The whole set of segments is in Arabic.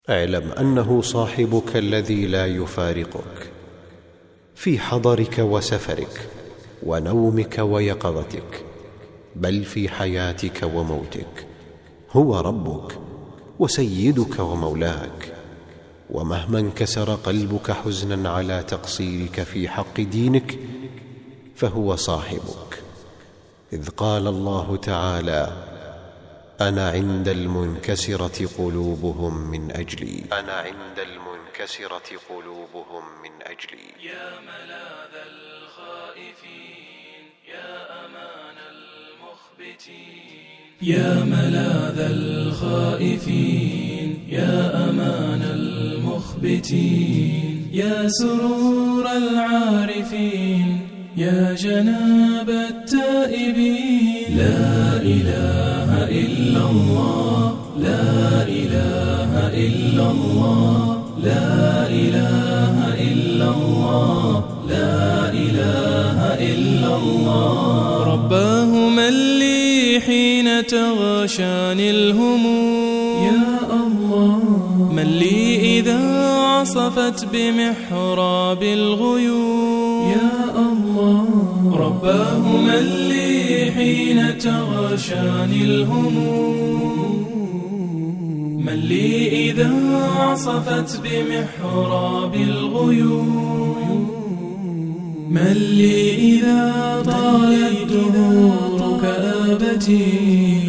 اعلم أنه صاحبك الذي لا يفارقك في حضرك وسفرك ونومك ويقظتك، بل في حياتك وموتك. هو ربك وسيدك ومولاك، ومهما انكسر قلبك حزنا على تقصيرك في حق دينك فهو صاحبك. إذ قال الله تعالى: أنا عند المنكسرة قلوبهم من أجلي. أنا عند المنكسرة قلوبهم من أجلي. يا ملاذ الخائفين، يا أمان المخبتين، يا ملاذ الخائفين، يا أمان المخبتين، يا سرور العارفين، يا جناب التائبين. لا إله إلا الله، لا إله إلا الله، لا إله إلا الله، لا إله إلا الله. رباه من لي حين تغشاني الهموم، يا الله من لي إذا عصفت بمحراب الغيوم، يا الله رباه من لي حين تغشاني الهموم، من لي إذا عصفت بمحراب الغيوم، من لي إذا طالت دهور كآبتي،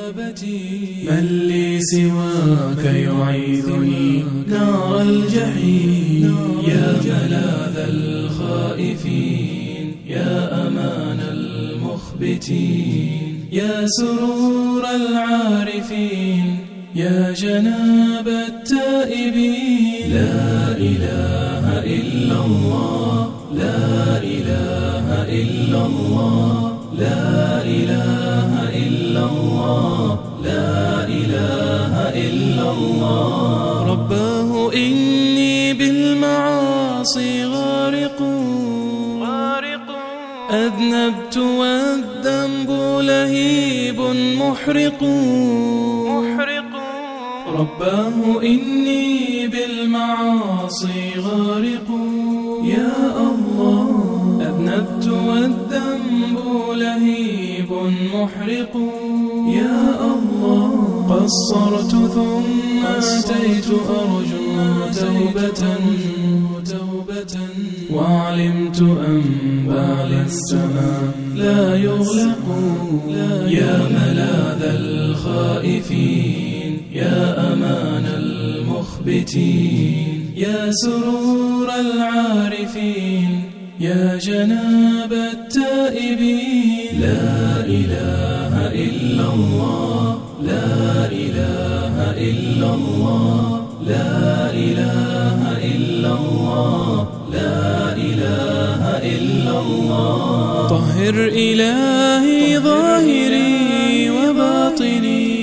من لي سواك يعيذني نار الجحيم. يا ملاذ الخائفين، يا أمان المخبتين، يا سرور العارفين، يا جناب التائبين. لا إله إلا الله، لا إله إلا الله، لا إله إلا الله، لا إله إلا الله. رباه إني بالمعاصي غارق، أذنبت والذنب لهيب محرق، رباه إني بالمعاصي غارق، يا الله أذنبت والذنب لهيب محرق، يا الله قصرت ثم أتيت أرجو توبة، وعلمت أن باب السماء لا يغلق. يا ملاذ الخائفين، يا أمان المخبتين، يا سرور العارفين، يا جناب التائبين. لا إله إلا الله، لا إله إلا الله، لا إله إلا الله، لا إله إلا الله. طهر إلهي ظاهري وباطني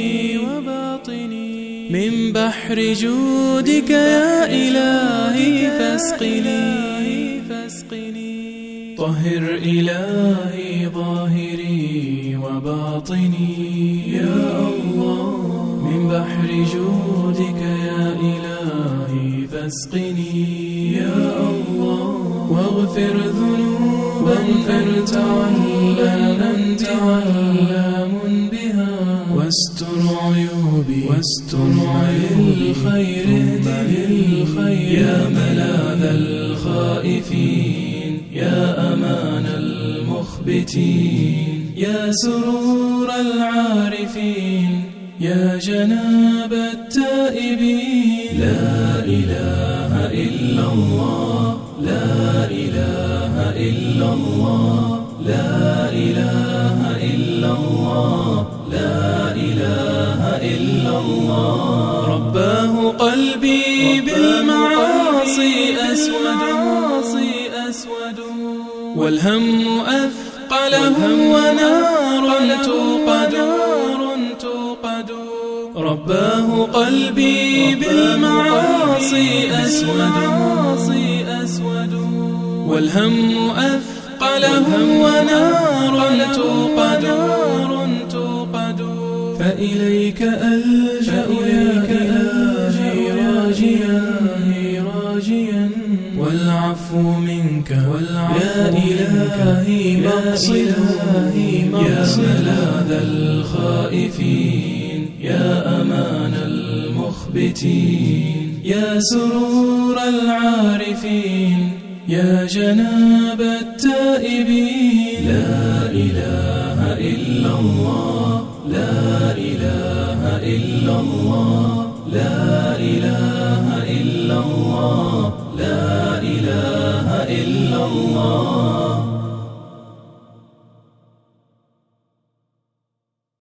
من بحر جودك يا إلهي فاسقني. طهر إلهي ظاهري وباطني يا الله من بحر جودك يا إلهي فاسقني يا الله. واغفر ذنوبا فارتعلم تعلم بها، واستر عيوبي واستر للخير يا ملاذ الخائفين، يا أمان المخبتين، يا سرور العارفين، يا جناب التائبين. لا إله إلا الله، لا إله إلا الله، لا إله إلا الله، لا إله إلا الله. رباه قلبي بالمعاصي أسود، والهم أثقله ونار توقد. رباه قلبي بالمعاصي أسود، والهم أثقله ونار توقد. فإليك ألجأ يا إلهي راجيا والعفو منك يا إلهي مقصدي يا ملاذ الخائفين يا أمان المخبتين يا سرور العارفين يا جناب التائبين لا إله إلا الله لا إله إلا الله لا إله